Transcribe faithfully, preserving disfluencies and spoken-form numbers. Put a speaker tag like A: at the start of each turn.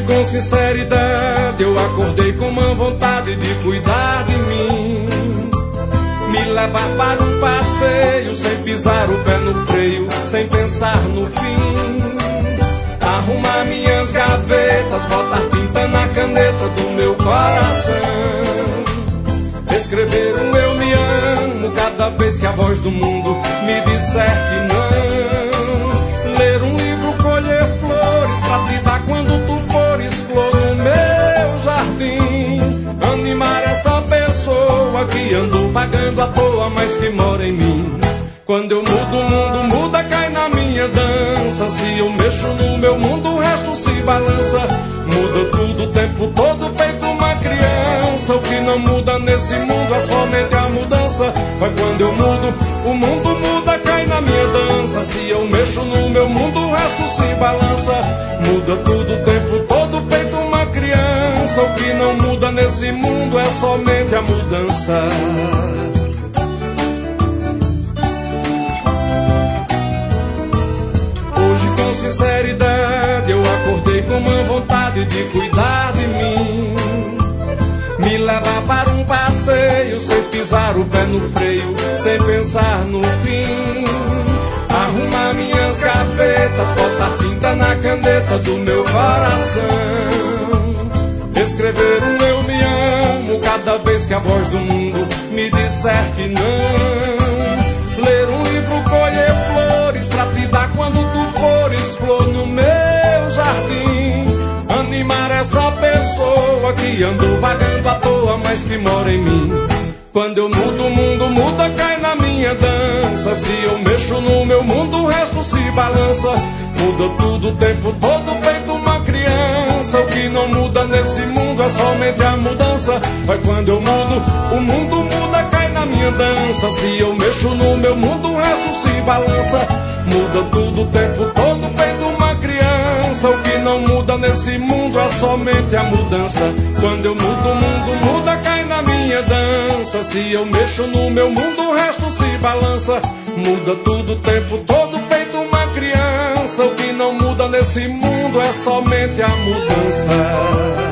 A: com sinceridade eu acordei com uma vontade de cuidar de mim, me levar para um passeio sem pisar o pé no freio, sem pensar no fim, arrumar minhas gavetas, botar tinta na caneta do meu coração, escrever um eu me amo cada vez que a voz do mundo me disser que não, ler um livro, colher flores pra te dar quando tu fores flor no meu jardim, animar essa pessoa que ando vagando à toa, mas que mora em mim. Quando eu mudo, o mundo muda, cai na minha dança. Se eu mexo no meu mundo, o resto se balança. Muda tudo o tempo todo, feito uma criança. O que não muda nesse mundo é somente a mudança. Mas quando eu mudo, o mundo muda, cai na minha dança. Se eu mexo no meu mundo, o resto se balança. Muda tudo o tempo todo, feito uma criança. O que não muda nesse mundo é somente a mudança. Com sinceridade eu acordei com uma vontade de cuidar de mim, me levar para um passeio sem pisar o pé no freio, sem pensar no fim, arrumar minhas gavetas, botar tinta na caneta do meu coração, escrever um eu me amo cada vez que a voz do mundo me disser que não, ler um livro, colher flores pra te dar quando tu fores flor no meu jardim, animar essa pessoa que andou vagando à toa, mas que mora em mim. Quando eu mudo, o mundo muda, cai na minha dança. Se eu mexo no meu mundo, o resto se balança. Muda tudo o tempo todo, feito uma criança. O que não muda nesse mundo é somente a mudança. Mas quando eu mudo, o mundo muda, cai na minha dança. Se eu mexo no meu mundo, o resto se balança. Muda tudo o tempo todo, feito uma criança. O que não muda nesse mundo é somente a mudança. Quando eu mudo, o mundo muda, cai na minha dança. Se eu mexo no meu mundo, o resto se balança. Muda tudo o tempo todo, feito uma criança. O que não muda nesse mundo é somente a mudança.